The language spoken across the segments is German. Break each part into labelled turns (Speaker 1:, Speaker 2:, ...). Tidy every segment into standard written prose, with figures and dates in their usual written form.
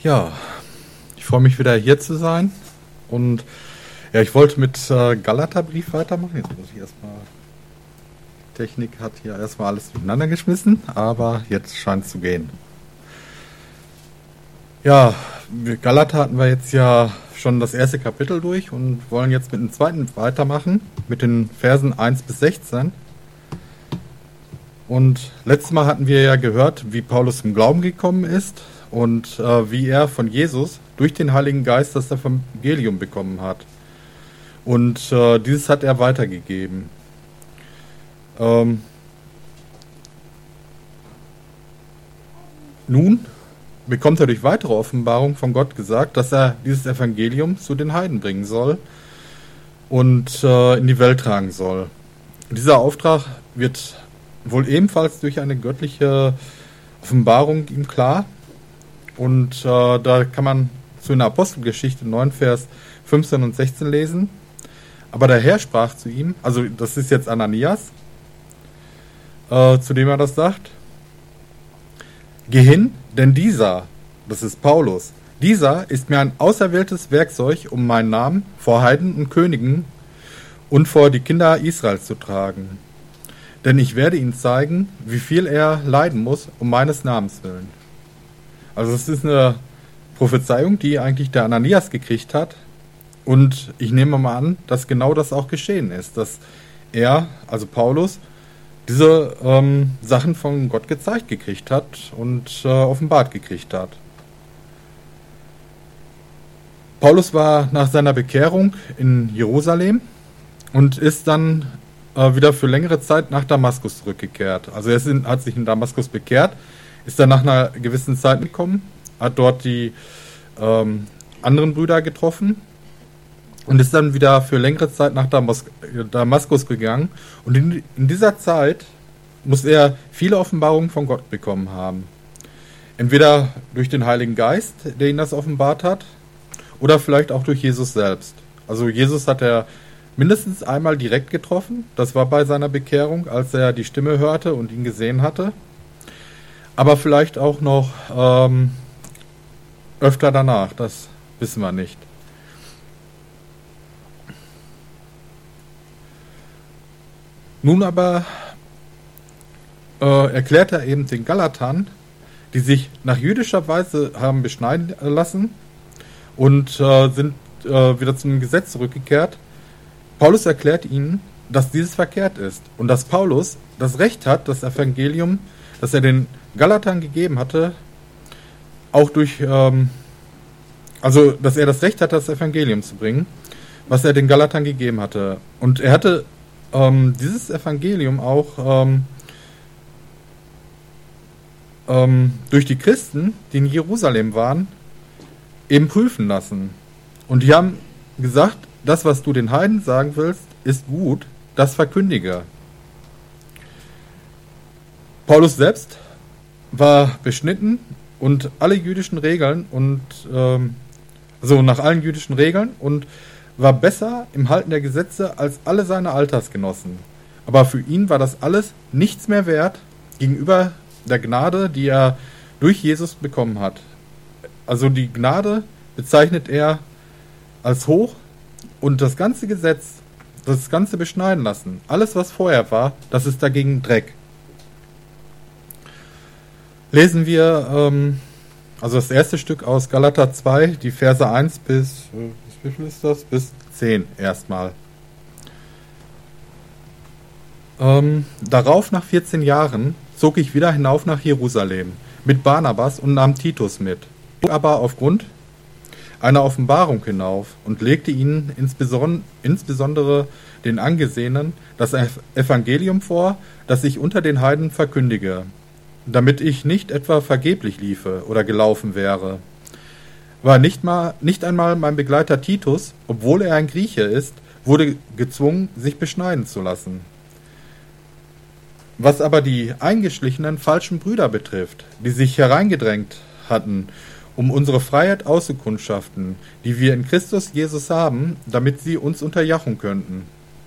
Speaker 1: Ja, ich freue mich wieder hier zu sein und ja, ich wollte mit Galaterbrief weitermachen. Jetzt muss ich erstmal, Technik hat hier erstmal alles durcheinander geschmissen, aber jetzt scheint es zu gehen. Ja, mit Galater hatten wir jetzt ja schon das erste Kapitel durch und wollen jetzt mit dem zweiten weitermachen, mit den Versen 1 bis 16. Und letztes Mal hatten wir ja gehört, wie Paulus zum Glauben gekommen ist und wie er von Jesus durch den Heiligen Geist das Evangelium bekommen hat. Und dieses hat er weitergegeben. Nun bekommt er durch weitere Offenbarung von Gott gesagt, dass er dieses Evangelium zu den Heiden bringen soll und in die Welt tragen soll. Dieser Auftrag wird wohl ebenfalls durch eine göttliche Offenbarung ihm klar. Und da kann man zu einer Apostelgeschichte 9, Vers 15 und 16 lesen. Aber der Herr sprach zu ihm, also das ist jetzt Ananias, zu dem er das sagt: Geh hin, denn dieser, das ist Paulus, dieser ist mir ein auserwähltes Werkzeug, um meinen Namen vor Heiden und Königen und vor die Kinder Israels zu tragen. Denn ich werde ihnen zeigen, wie viel er leiden muss, um meines Namens willen. Also es ist eine Prophezeiung, die eigentlich der Ananias gekriegt hat. Und ich nehme mal an, dass genau das auch geschehen ist, dass er, also Paulus, diese Sachen von Gott gezeigt gekriegt hat und offenbart gekriegt hat. Paulus war nach seiner Bekehrung in Jerusalem und ist dann wieder für längere Zeit nach Damaskus zurückgekehrt. Also er hat sich in Damaskus bekehrt, ist dann nach einer gewissen Zeit gekommen, hat dort die anderen Brüder getroffen und ist dann wieder für längere Zeit nach Damaskus gegangen. Und in dieser Zeit muss er viele Offenbarungen von Gott bekommen haben. Entweder durch den Heiligen Geist, der ihn das offenbart hat, oder vielleicht auch durch Jesus selbst. Also Jesus hat er mindestens einmal direkt getroffen. Das war bei seiner Bekehrung, als er die Stimme hörte und ihn gesehen hatte. Aber vielleicht auch noch öfter danach, das wissen wir nicht. Nun aber erklärt er eben den Galatern, die sich nach jüdischer Weise haben beschneiden lassen und sind wieder zum Gesetz zurückgekehrt. Paulus erklärt ihnen, dass dieses verkehrt ist und dass Paulus das Recht hat, das Evangelium, das er den Galatern gegeben hatte, auch durch, also dass er das Recht hat, das Evangelium zu bringen, was er den Galatern gegeben hatte. Und er hatte dieses Evangelium auch durch die Christen, die in Jerusalem waren, eben prüfen lassen. Und die haben gesagt, das, was du den Heiden sagen willst, ist gut, das verkündige. Paulus selbst war beschnitten und alle jüdischen Regeln und also nach allen jüdischen Regeln und war besser im Halten der Gesetze als alle seine Altersgenossen. Aber für ihn war das alles nichts mehr wert gegenüber der Gnade, die er durch Jesus bekommen hat. Also die Gnade bezeichnet er als hoch und das ganze Gesetz, das ganze Beschneiden lassen, alles was vorher war, das ist dagegen Dreck. Lesen wir also das erste Stück aus Galater 2, die Verse 1 bis, wie viel ist das? Bis 10 erstmal. Darauf, nach 14 Jahren, zog ich wieder hinauf nach Jerusalem mit Barnabas und nahm Titus mit. Aber aufgrund einer Offenbarung hinauf und legte ihnen insbesondere den Angesehenen das Evangelium vor, das ich unter den Heiden verkündige, damit ich nicht etwa vergeblich liefe oder gelaufen wäre. War nicht einmal mein Begleiter Titus, obwohl er ein Grieche ist, wurde gezwungen, sich beschneiden zu lassen. Was aber die eingeschlichenen falschen Brüder betrifft, die sich hereingedrängt hatten, um unsere Freiheit auszukundschaften, die wir in Christus Jesus haben, damit sie uns unterjochen könnten.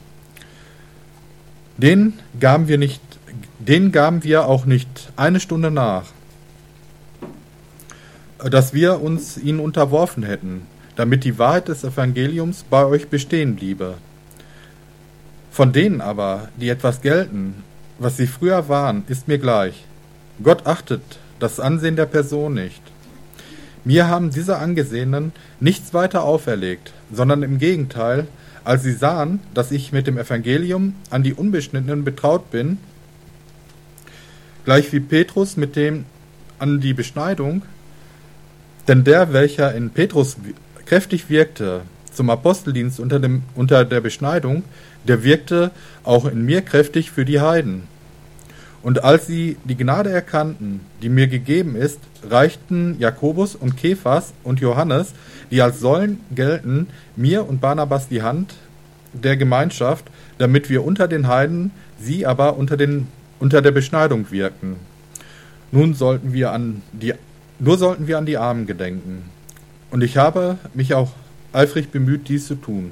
Speaker 1: Denen gaben wir auch nicht eine Stunde nach. dass wir uns ihnen unterworfen hätten, damit die Wahrheit des Evangeliums bei euch bestehen bliebe. Von denen aber, die etwas gelten, was sie früher waren, ist mir gleich. Gott achtet das Ansehen der Person nicht. Mir haben diese Angesehenen nichts weiter auferlegt, sondern im Gegenteil, als sie sahen, dass ich mit dem Evangelium an die Unbeschnittenen betraut bin, gleich wie Petrus mit dem an die Beschneidung, denn der, welcher in Petrus kräftig wirkte zum Aposteldienst unter der Beschneidung, der wirkte auch in mir kräftig für die Heiden. Und als sie die Gnade erkannten, die mir gegeben ist, reichten Jakobus und Kephas und Johannes, die als Säulen gelten, mir und Barnabas die Hand der Gemeinschaft, damit wir unter den Heiden, sie aber unter der Beschneidung wirkten. Nur sollten wir an die Armen gedenken. Und ich habe mich auch eifrig bemüht, dies zu tun.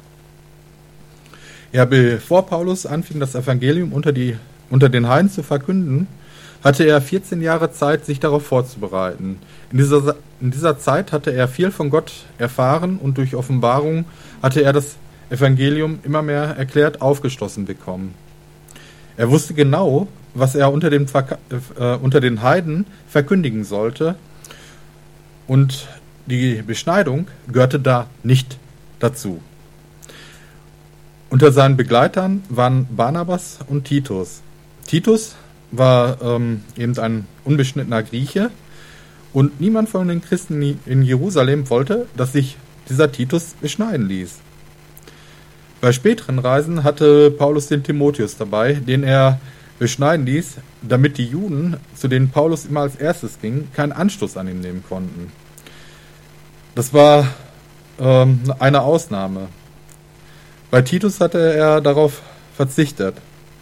Speaker 1: Ja, bevor Paulus anfing, das Evangelium unter den Heiden zu verkünden, hatte er 14 Jahre Zeit, sich darauf vorzubereiten. In dieser Zeit hatte er viel von Gott erfahren und durch Offenbarung hatte er das Evangelium immer mehr erklärt aufgeschlossen bekommen. Er wusste genau, was er unter den Heiden verkündigen sollte, und die Beschneidung gehörte da nicht dazu. Unter seinen Begleitern waren Barnabas und Titus. Titus war eben ein unbeschnittener Grieche, und niemand von den Christen in Jerusalem wollte, dass sich dieser Titus beschneiden ließ. Bei späteren Reisen hatte Paulus den Timotheus dabei, den er beschneiden ließ, damit die Juden, zu denen Paulus immer als erstes ging, keinen Anstoß an ihm nehmen konnten. Das war eine Ausnahme. Bei Titus hatte er darauf verzichtet.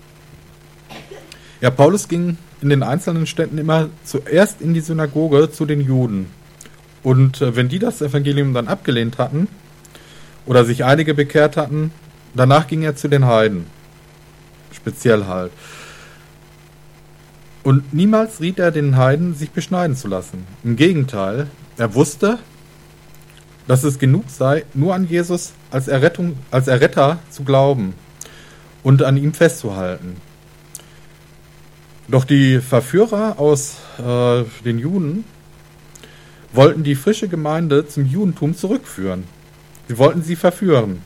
Speaker 1: Ja, Paulus ging in den einzelnen Städten immer zuerst in die Synagoge zu den Juden. Und wenn die das Evangelium dann abgelehnt hatten oder sich einige bekehrt hatten, danach ging er zu den Heiden. Speziell halt. Und niemals riet er den Heiden, sich beschneiden zu lassen. Im Gegenteil, er wusste, dass es genug sei, nur an Jesus als Erretter zu glauben und an ihm festzuhalten. Doch die Verführer aus den Juden wollten die frische Gemeinde zum Judentum zurückführen. Sie wollten sie verführen.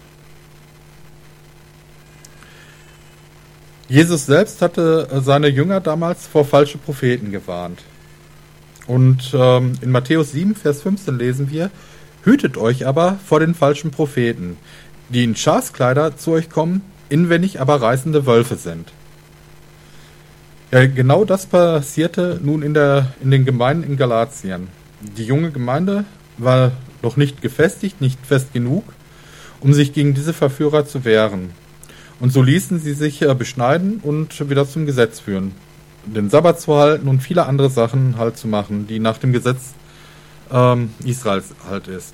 Speaker 1: Jesus selbst hatte seine Jünger damals vor falschen Propheten gewarnt. Und in Matthäus 7, Vers 15 lesen wir: Hütet euch aber vor den falschen Propheten, die in Schafskleider zu euch kommen, inwendig aber reißende Wölfe sind. Ja, genau das passierte nun in den Gemeinden in Galatien. Die junge Gemeinde war noch nicht gefestigt, nicht fest genug, um sich gegen diese Verführer zu wehren. Und so ließen sie sich beschneiden und wieder zum Gesetz führen, den Sabbat zu halten und viele andere Sachen halt zu machen, die nach dem Gesetz Israels halt ist.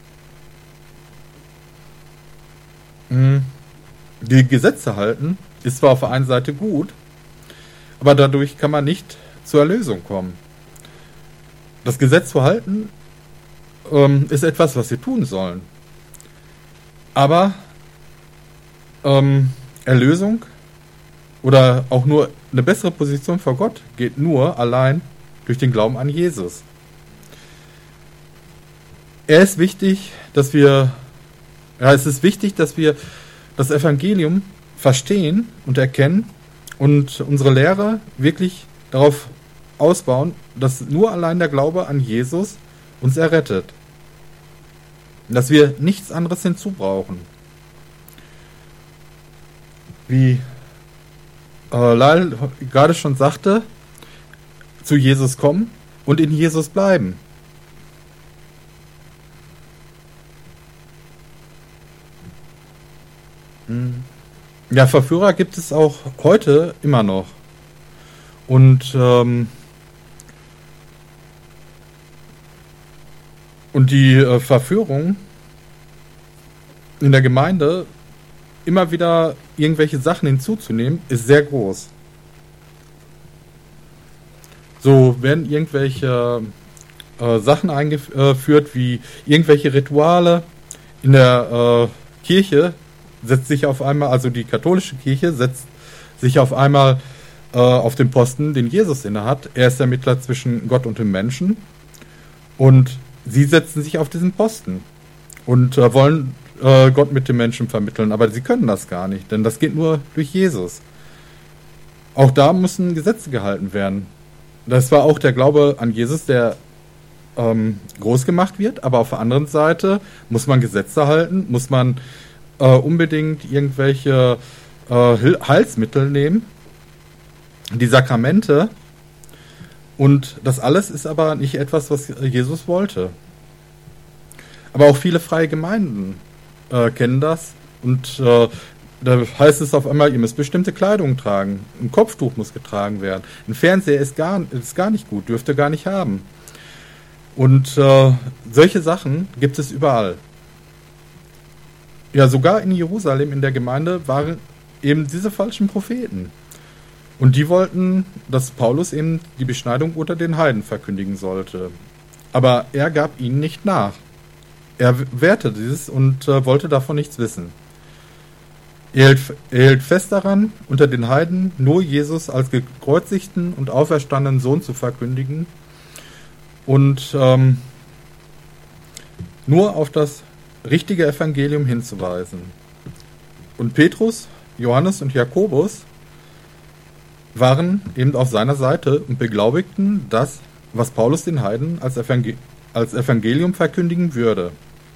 Speaker 1: Die Gesetze halten ist zwar auf der einen Seite gut, aber dadurch kann man nicht zur Erlösung kommen. Das Gesetz zu halten ist etwas, was wir tun sollen. Aber Erlösung oder auch nur eine bessere Position vor Gott geht nur allein durch den Glauben an Jesus. Es ist wichtig, dass wir das Evangelium verstehen und erkennen und unsere Lehre wirklich darauf ausbauen, dass nur allein der Glaube an Jesus uns errettet. Dass wir nichts anderes hinzubrauchen. Wie Lyle gerade schon sagte, zu Jesus kommen und in Jesus bleiben. Ja, Verführer gibt es auch heute immer noch. Und die Verführung in der Gemeinde, immer wieder irgendwelche Sachen hinzuzunehmen, ist sehr groß. So werden irgendwelche Sachen eingeführt, wie irgendwelche Rituale. In der Kirche setzt sich auf einmal, also die katholische Kirche setzt sich auf einmal auf den Posten, den Jesus innehat. Er ist der Mittler zwischen Gott und dem Menschen. Und sie setzen sich auf diesen Posten und wollen Gott mit dem Menschen vermitteln. Aber sie können das gar nicht, denn das geht nur durch Jesus. Auch da müssen Gesetze gehalten werden. Das war auch der Glaube an Jesus, der groß gemacht wird. Aber auf der anderen Seite muss man Gesetze halten, muss man unbedingt irgendwelche Heilsmittel nehmen, die Sakramente. Und das alles ist aber nicht etwas, was Jesus wollte. Aber auch viele freie Gemeinden kennen das. Und da heißt es auf einmal, ihr müsst bestimmte Kleidung tragen. Ein Kopftuch muss getragen werden. Ein Fernseher ist gar nicht gut, dürft ihr gar nicht haben. Und solche Sachen gibt es überall. Ja, sogar in Jerusalem in der Gemeinde waren eben diese falschen Propheten. Und die wollten, dass Paulus eben die Beschneidung unter den Heiden verkündigen sollte. Aber er gab ihnen nicht nach. Er wehrte dieses und wollte davon nichts wissen. Er hielt fest daran, unter den Heiden nur Jesus als gekreuzigten und auferstandenen Sohn zu verkündigen und nur auf das richtige Evangelium hinzuweisen. Und Petrus, Johannes und Jakobus waren eben auf seiner Seite und beglaubigten das, was Paulus den Heiden als Evangelium verkündigen würde.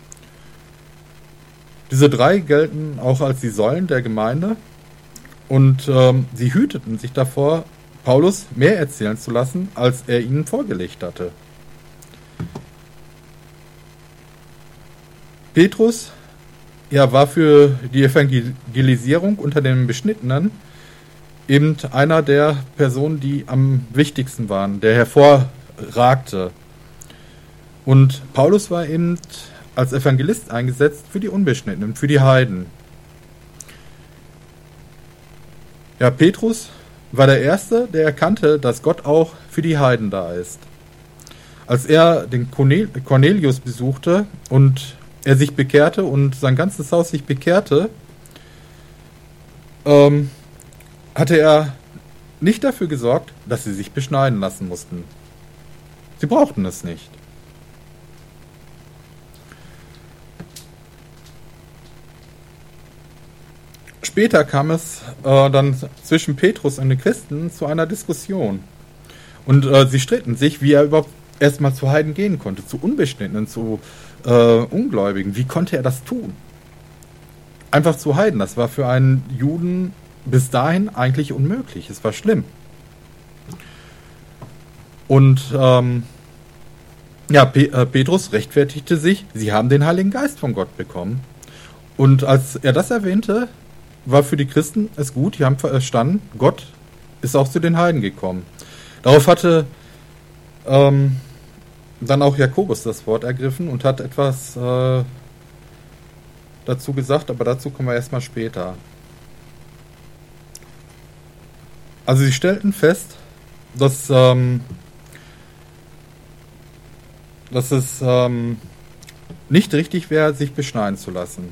Speaker 1: Diese drei gelten auch als die Säulen der Gemeinde und sie hüteten sich davor, Paulus mehr erzählen zu lassen, als er ihnen vorgelegt hatte. Petrus war für die Evangelisierung unter den Beschnittenen eben einer der Personen, die am wichtigsten waren, der hervorragte. Und Paulus war eben als Evangelist eingesetzt für die Unbeschnittenen, für die Heiden. Ja, Petrus war der Erste, der erkannte, dass Gott auch für die Heiden da ist. Als er den Cornelius besuchte und er sich bekehrte und sein ganzes Haus sich bekehrte, hatte er nicht dafür gesorgt, dass sie sich beschneiden lassen mussten. Sie brauchten es nicht. Später kam es dann zwischen Petrus und den Christen zu einer Diskussion. Und sie stritten sich, wie er überhaupt erstmal zu Heiden gehen konnte, zu Unbeschnittenen, zu Ungläubigen. Wie konnte er das tun? Einfach zu Heiden, das war für einen Juden bis dahin eigentlich unmöglich. Es war schlimm. Und Petrus rechtfertigte sich, sie haben den Heiligen Geist von Gott bekommen. Und als er das erwähnte, war für die Christen es gut, die haben verstanden, Gott ist auch zu den Heiden gekommen. Darauf hatte dann auch Jakobus das Wort ergriffen und hat etwas dazu gesagt, aber dazu kommen wir erstmal später. Also sie stellten fest, dass es nicht richtig wäre, sich beschneiden zu lassen.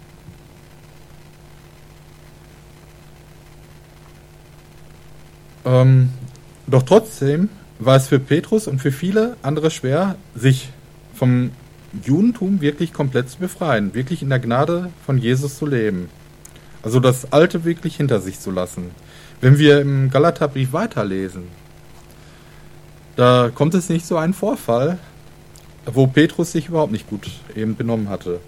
Speaker 1: Doch trotzdem war es für Petrus und für viele andere schwer, sich vom Judentum wirklich komplett zu befreien, wirklich in der Gnade von Jesus zu leben. Also das Alte wirklich hinter sich zu lassen. Wenn wir im Galaterbrief weiterlesen, da kommt es nicht so einen Vorfall, wo Petrus sich überhaupt nicht gut eben benommen hatte.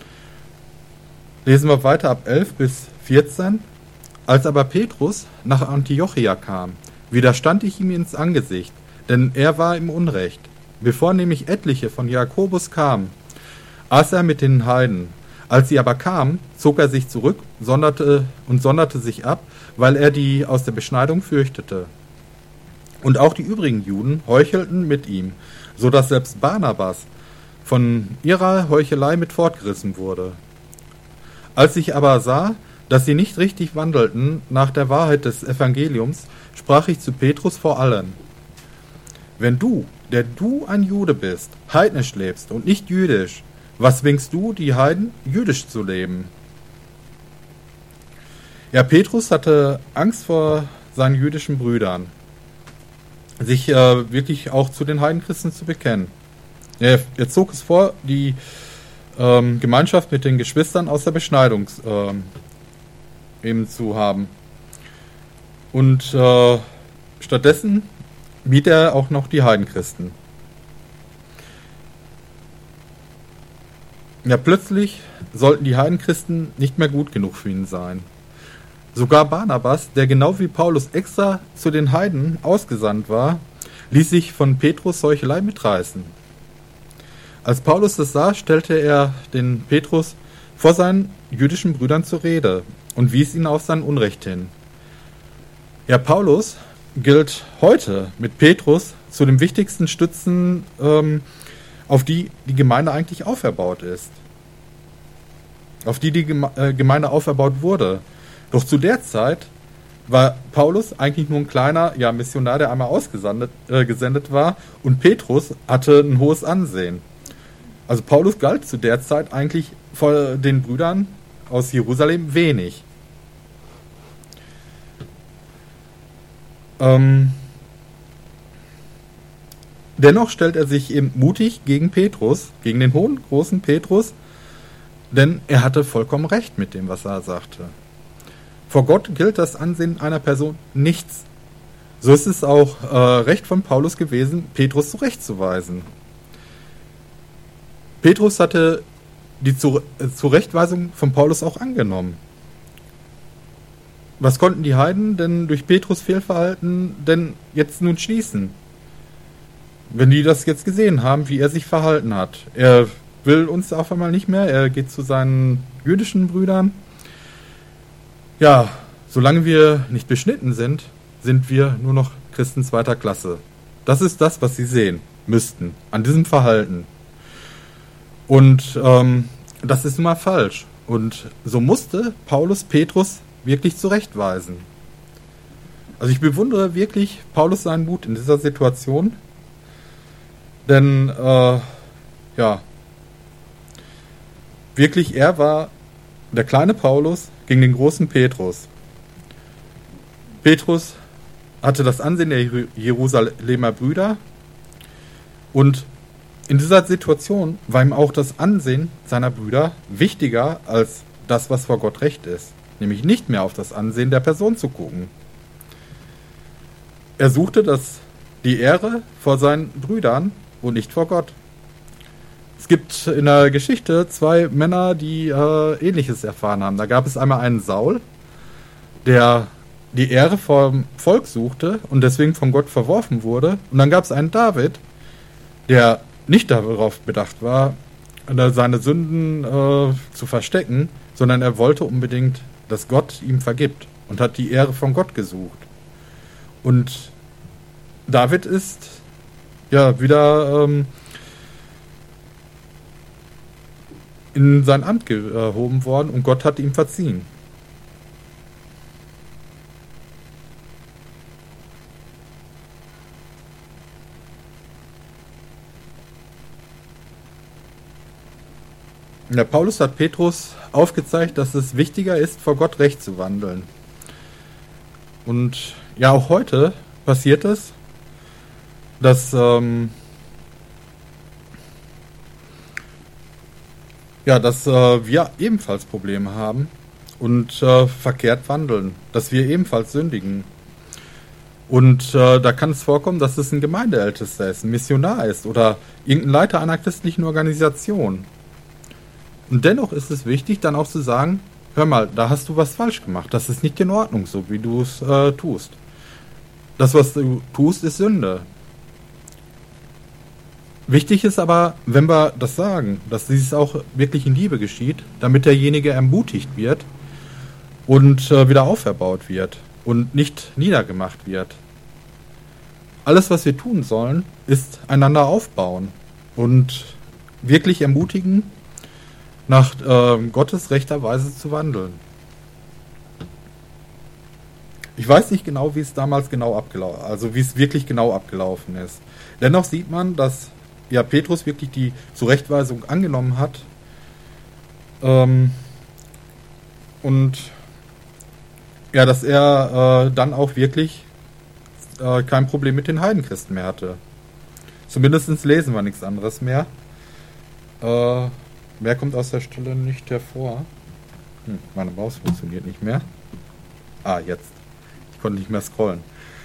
Speaker 1: Lesen wir weiter ab 11 bis 14. Als aber Petrus nach Antiochia kam, widerstand ich ihm ins Angesicht, denn er war im Unrecht. Bevor nämlich etliche von Jakobus kamen, aß er mit den Heiden. Als sie aber kamen, zog er sich zurück, sonderte sich ab, weil er die aus der Beschneidung fürchtete. Und auch die übrigen Juden heuchelten mit ihm, so dass selbst Barnabas von ihrer Heuchelei mit fortgerissen wurde. Als ich aber sah, dass sie nicht richtig wandelten nach der Wahrheit des Evangeliums, sprach ich zu Petrus vor allen: Wenn du der du ein Jude bist, heidnisch lebst und nicht jüdisch, was zwingst du, die Heiden, jüdisch zu leben? Ja, Petrus hatte Angst vor seinen jüdischen Brüdern, sich wirklich auch zu den Heidenchristen zu bekennen. Er zog es vor, die Gemeinschaft mit den Geschwistern aus der Beschneidung eben zu haben. Und stattdessen mied er auch noch die Heidenchristen. Ja, plötzlich sollten die Heidenchristen nicht mehr gut genug für ihn sein. Sogar Barnabas, der genau wie Paulus extra zu den Heiden ausgesandt war, ließ sich von Petrus Heuchelei mitreißen. Als Paulus das sah, stellte er den Petrus vor seinen jüdischen Brüdern zur Rede und wies ihn auf sein Unrecht hin. Ja, Paulus gilt heute mit Petrus zu den wichtigsten Stützen, auf die die Gemeinde eigentlich auferbaut ist. Auf die die Gemeinde auferbaut wurde. Doch zu der Zeit war Paulus eigentlich nur ein kleiner Missionar, der einmal gesendet war, und Petrus hatte ein hohes Ansehen. Also Paulus galt zu der Zeit eigentlich vor den Brüdern aus Jerusalem wenig. Dennoch stellt er sich eben mutig gegen Petrus, gegen den hohen, großen Petrus, denn er hatte vollkommen recht mit dem, was er sagte. Vor Gott gilt das Ansehen einer Person nichts. So ist es auch Recht von Paulus gewesen, Petrus zurechtzuweisen. Petrus hatte die Zurechtweisung von Paulus auch angenommen. Was konnten die Heiden denn durch Petrus Fehlverhalten denn jetzt nun schließen? Wenn die das jetzt gesehen haben, wie er sich verhalten hat. Er will uns auf einmal nicht mehr, er geht zu seinen jüdischen Brüdern. Ja, solange wir nicht beschnitten sind, sind wir nur noch Christen zweiter Klasse. Das ist das, was sie sehen müssten an diesem Verhalten. Und das ist nun mal falsch. Und so musste Paulus Petrus wirklich zurechtweisen. Also ich bewundere wirklich Paulus seinen Mut in dieser Situation. Denn, wirklich, er war der kleine Paulus gegen den großen Petrus. Petrus hatte das Ansehen der Jerusalemer Brüder und in dieser Situation war ihm auch das Ansehen seiner Brüder wichtiger als das, was vor Gott recht ist. Nämlich nicht mehr auf das Ansehen der Person zu gucken. Er suchte die Ehre vor seinen Brüdern und nicht vor Gott. Es gibt in der Geschichte zwei Männer, die Ähnliches erfahren haben. Da gab es einmal einen Saul, der die Ehre vom Volk suchte und deswegen von Gott verworfen wurde. Und dann gab es einen David, der nicht darauf bedacht war, seine Sünden zu verstecken, sondern er wollte unbedingt, dass Gott ihm vergibt und hat die Ehre von Gott gesucht. Und David ist wieder in sein Amt gehoben worden und Gott hat ihm verziehen. Der Paulus hat Petrus aufgezeigt, dass es wichtiger ist, vor Gott recht zu wandeln. Und ja, auch heute passiert es, dass wir ebenfalls Probleme haben und verkehrt wandeln, dass wir ebenfalls sündigen. Und da kann es vorkommen, dass es ein Gemeindeältester ist, ein Missionar ist oder irgendein Leiter einer christlichen Organisation. Und dennoch ist es wichtig, dann auch zu sagen, hör mal, da hast du was falsch gemacht. Das ist nicht in Ordnung, so wie du es tust. Das, was du tust, ist Sünde. Wichtig ist aber, wenn wir das sagen, dass dies auch wirklich in Liebe geschieht, damit derjenige ermutigt wird und wieder auferbaut wird und nicht niedergemacht wird. Alles, was wir tun sollen, ist einander aufbauen und wirklich ermutigen, nach Gottes rechter Weise zu wandeln. Ich weiß nicht genau, wie es damals genau abgelaufen, also wie es wirklich genau abgelaufen ist. Dennoch sieht man, dass ja Petrus wirklich die Zurechtweisung angenommen hat, und ja, dass er dann auch wirklich kein Problem mit den Heidenchristen mehr hatte. Zumindest lesen wir nichts anderes mehr. Mehr kommt aus der Stelle nicht hervor. Meine Maus funktioniert nicht mehr. Jetzt. Ich konnte nicht mehr scrollen.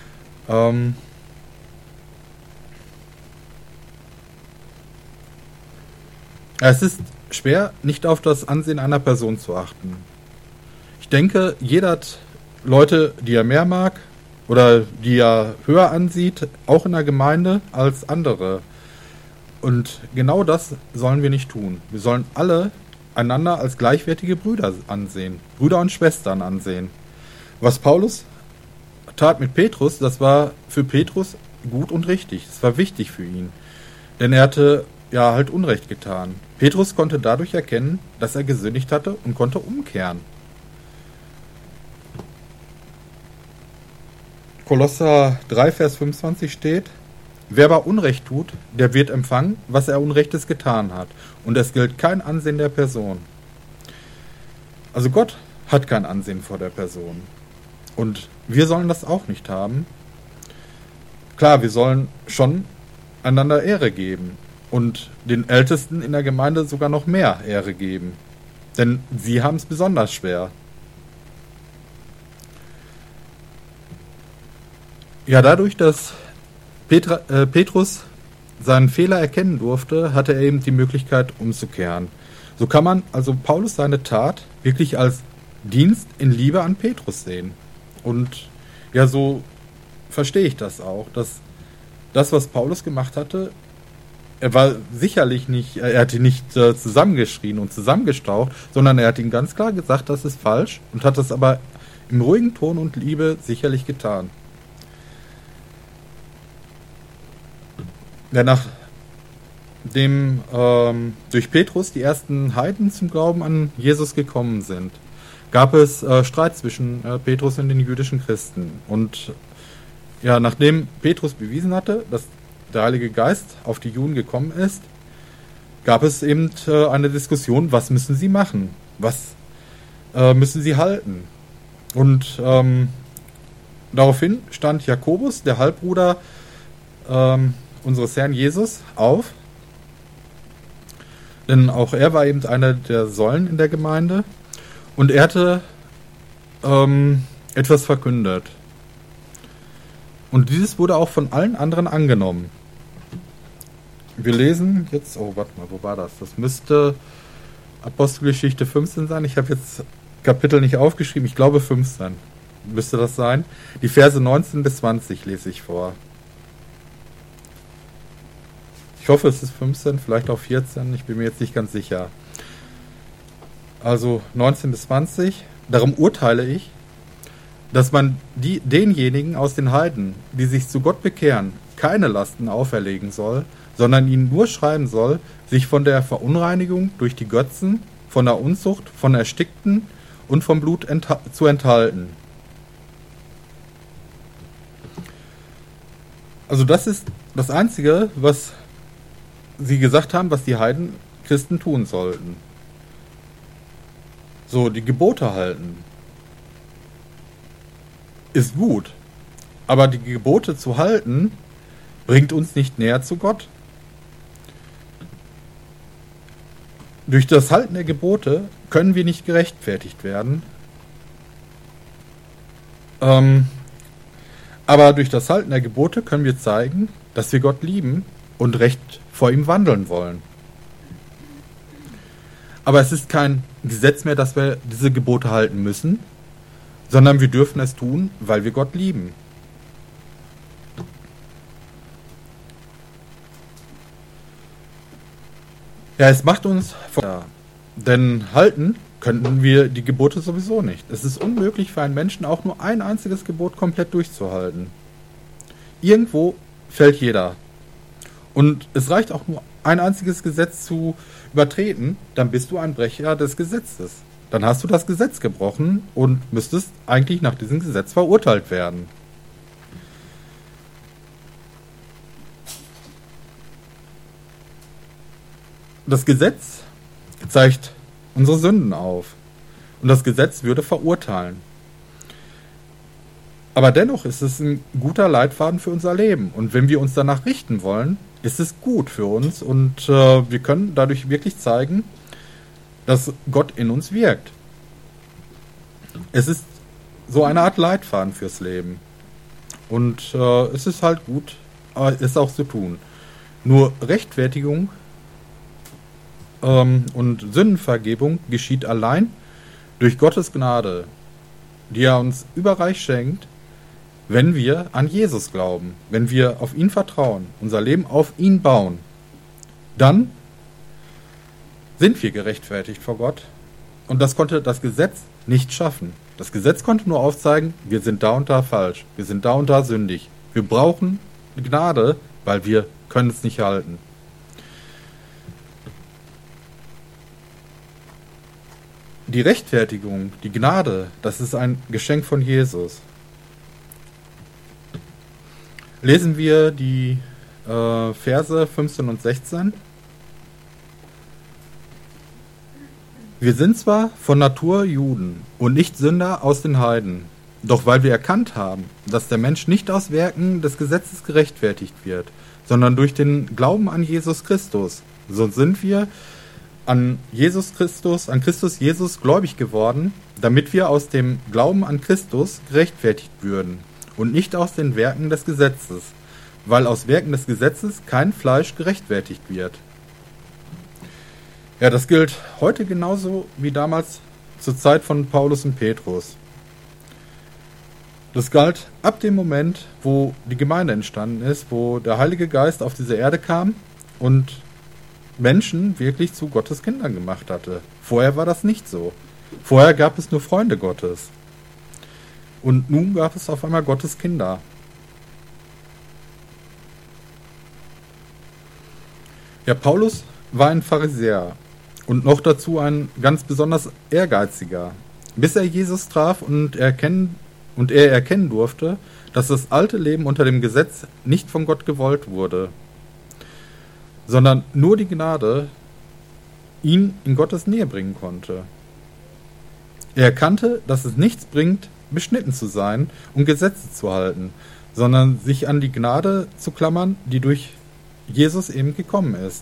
Speaker 1: Es ist schwer, nicht auf das Ansehen einer Person zu achten. Ich denke, jeder hat Leute, die er mehr mag oder die er höher ansieht, auch in der Gemeinde als andere. Und genau das sollen wir nicht tun. Wir sollen alle einander als gleichwertige Brüder ansehen, Brüder und Schwestern ansehen. Was Paulus tat mit Petrus, das war für Petrus gut und richtig. Das war wichtig für ihn. Denn er hatte ja halt Unrecht getan. Petrus konnte dadurch erkennen, dass er gesündigt hatte und konnte umkehren. Kolosser 3, Vers 25 steht: Wer aber Unrecht tut, der wird empfangen, was er Unrechtes getan hat. Und es gilt kein Ansehen der Person. Also Gott hat kein Ansehen vor der Person. Und wir sollen das auch nicht haben. Klar, wir sollen schon einander Ehre geben. Und den Ältesten in der Gemeinde sogar noch mehr Ehre geben. Denn sie haben es besonders schwer. Ja, dadurch, dass Petrus seinen Fehler erkennen durfte, hatte er eben die Möglichkeit umzukehren. So kann man also Paulus seine Tat wirklich als Dienst in Liebe an Petrus sehen. Und ja, so verstehe ich das auch, dass das, was Paulus gemacht hatte, er war sicherlich nicht, er hat ihn nicht zusammengeschrien und zusammengestaucht, sondern er hat ihm ganz klar gesagt, das ist falsch, und hat das aber im ruhigen Ton und Liebe sicherlich getan. Ja, nachdem durch Petrus die ersten Heiden zum Glauben an Jesus gekommen sind, gab es Streit zwischen Petrus und den jüdischen Christen. Und ja, nachdem Petrus bewiesen hatte, dass der Heilige Geist auf die Juden gekommen ist, gab es eben eine Diskussion, was müssen sie machen? Was müssen sie halten? Und daraufhin stand Jakobus, der Halbbruder unseres Herrn Jesus, auf. Denn auch er war eben einer der Säulen in der Gemeinde. Und er hatte etwas verkündet. Und dieses wurde auch von allen anderen angenommen. Wir lesen jetzt, warte mal, wo war das? Das müsste Apostelgeschichte 15 sein. Ich habe jetzt Kapitel nicht aufgeschrieben, ich glaube 15 müsste das sein. Die Verse 19 bis 20 lese ich vor. Ich hoffe, es ist 15, vielleicht auch 14, ich bin mir jetzt nicht ganz sicher. Also 19 bis 20. Darum urteile ich, dass man denjenigen aus den Heiden, die sich zu Gott bekehren, keine Lasten auferlegen soll, sondern ihnen nur schreiben soll, sich von der Verunreinigung durch die Götzen, von der Unzucht, von Erstickten und vom Blut zu enthalten. Also das ist das Einzige, was sie gesagt haben, was die Heidenchristen tun sollten. So, die Gebote halten ist gut, aber die Gebote zu halten bringt uns nicht näher zu Gott. Durch das Halten der Gebote können wir nicht gerechtfertigt werden. Aber durch das Halten der Gebote können wir zeigen, dass wir Gott lieben und recht vor ihm wandeln wollen. Aber es ist kein Gesetz mehr, dass wir diese Gebote halten müssen, sondern wir dürfen es tun, weil wir Gott lieben. Ja, es macht uns denn halten könnten wir die Gebote sowieso nicht. Es ist unmöglich für einen Menschen auch nur ein einziges Gebot komplett durchzuhalten. Irgendwo fällt jeder. Und es reicht auch nur ein einziges Gesetz zu übertreten, dann bist du ein Brecher des Gesetzes. dann hast du das Gesetz gebrochen und müsstest eigentlich nach diesem Gesetz verurteilt werden. Das Gesetz zeigt unsere Sünden auf und das Gesetz würde verurteilen. Aber dennoch ist es ein guter Leitfaden für unser Leben und wenn wir uns danach richten wollen, ist es gut für uns und wir können dadurch wirklich zeigen, dass Gott in uns wirkt. Es ist so eine Art Leitfaden fürs Leben. Und es ist halt gut, es auch zu tun. Nur Rechtfertigung und Sündenvergebung geschieht allein durch Gottes Gnade, die er uns überreich schenkt, wenn wir an Jesus glauben, wenn wir auf ihn vertrauen, unser Leben auf ihn bauen. Dann sind wir gerechtfertigt vor Gott. Und das konnte das Gesetz nicht schaffen. Das Gesetz konnte nur aufzeigen, wir sind da und da falsch, wir sind da und da sündig. Wir brauchen Gnade, weil wir können es nicht halten. Die Rechtfertigung, die Gnade, das ist ein Geschenk von Jesus. Lesen wir die Verse 15 und 16. Wir sind zwar von Natur Juden und nicht Sünder aus den Heiden, doch weil wir erkannt haben, dass der Mensch nicht aus Werken des Gesetzes gerechtfertigt wird, sondern durch den Glauben an Jesus Christus, so sind wir an Christus Jesus gläubig geworden, damit wir aus dem Glauben an Christus gerechtfertigt würden und nicht aus den Werken des Gesetzes, weil aus Werken des Gesetzes kein Fleisch gerechtfertigt wird. Ja, das gilt heute genauso wie damals zur Zeit von Paulus und Petrus. Das galt ab dem Moment, wo die Gemeinde entstanden ist, wo der Heilige Geist auf diese Erde kam und Menschen wirklich zu Gottes Kindern gemacht hatte. Vorher war das nicht so. Vorher gab es nur Freunde Gottes. Und nun gab es auf einmal Gottes Kinder. Ja, Paulus war ein Pharisäer und noch dazu ein ganz besonders ehrgeiziger, bis er Jesus traf und er erkennen durfte, dass das alte Leben unter dem Gesetz nicht von Gott gewollt wurde, sondern nur die Gnade ihn in Gottes Nähe bringen konnte. Er erkannte, dass es nichts bringt, beschnitten zu sein und Gesetze zu halten, sondern sich an die Gnade zu klammern, die durch Jesus eben gekommen ist.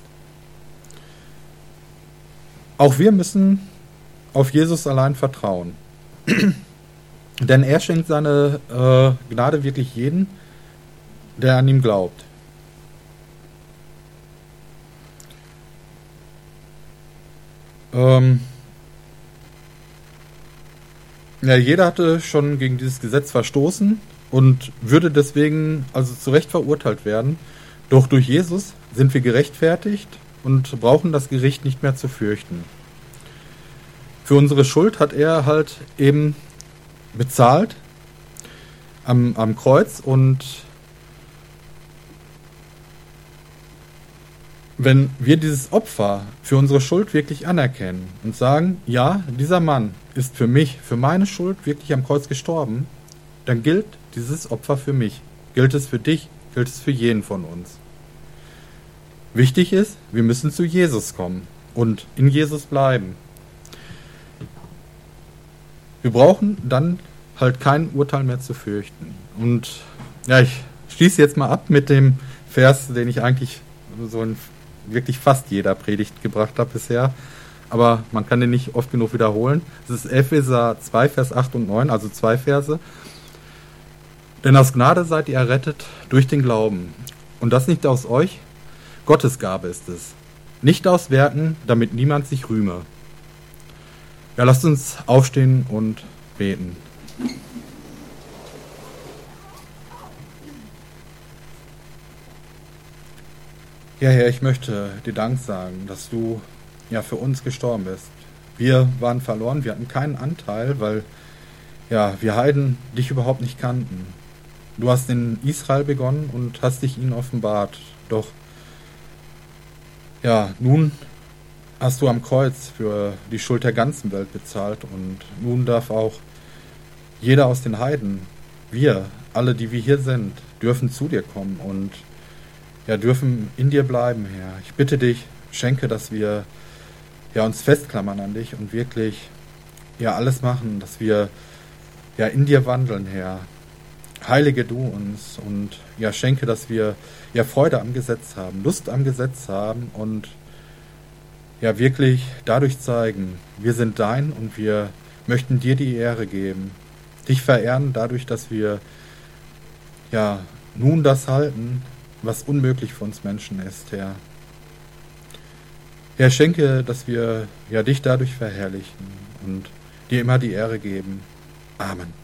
Speaker 1: Auch wir müssen auf Jesus allein vertrauen. Denn er schenkt seine Gnade wirklich jedem, der an ihn glaubt. Ja, jeder hatte schon gegen dieses Gesetz verstoßen und würde deswegen also zu Recht verurteilt werden. Doch durch Jesus sind wir gerechtfertigt und brauchen das Gericht nicht mehr zu fürchten. Für unsere Schuld hat er halt eben bezahlt am Kreuz und wenn wir dieses Opfer für unsere Schuld wirklich anerkennen und sagen, ja, dieser Mann ist für mich, für meine Schuld wirklich am Kreuz gestorben, dann gilt dieses Opfer für mich. Gilt es für dich, gilt es für jeden von uns. Wichtig ist, wir müssen zu Jesus kommen und in Jesus bleiben. Wir brauchen dann halt kein Urteil mehr zu fürchten. Und ja, ich schließe jetzt mal ab mit dem Vers, den ich eigentlich so in wirklich fast jeder Predigt gebracht habe bisher. Aber man kann den nicht oft genug wiederholen. Das ist Epheser 2, Vers 8 und 9, also 2 Verse. Denn aus Gnade seid ihr errettet durch den Glauben. Und das nicht aus euch, Gottes Gabe ist es. Nicht aus Werken, damit niemand sich rühme. Ja, lasst uns aufstehen und beten. Ja, Herr, ich möchte dir Dank sagen, dass du ja für uns gestorben bist. Wir waren verloren, wir hatten keinen Anteil, weil ja, wir Heiden dich überhaupt nicht kannten. Du hast in Israel begonnen und hast dich ihnen offenbart. Doch ja, nun hast du am Kreuz für die Schuld der ganzen Welt bezahlt und nun darf auch jeder aus den Heiden, wir, alle, die wir hier sind, dürfen zu dir kommen und ja, dürfen in dir bleiben, Herr. Ich bitte dich, schenke, dass wir ja uns festklammern an dich und wirklich ja alles machen, dass wir ja in dir wandeln, Herr. Heilige du uns und ja schenke, dass wir ja Freude am Gesetz haben, Lust am Gesetz haben und ja wirklich dadurch zeigen, wir sind dein und wir möchten dir die Ehre geben, dich verehren dadurch, dass wir ja nun das halten, was unmöglich für uns Menschen ist, Herr. Herr, schenke, dass wir ja dich dadurch verherrlichen und dir immer die Ehre geben. Amen.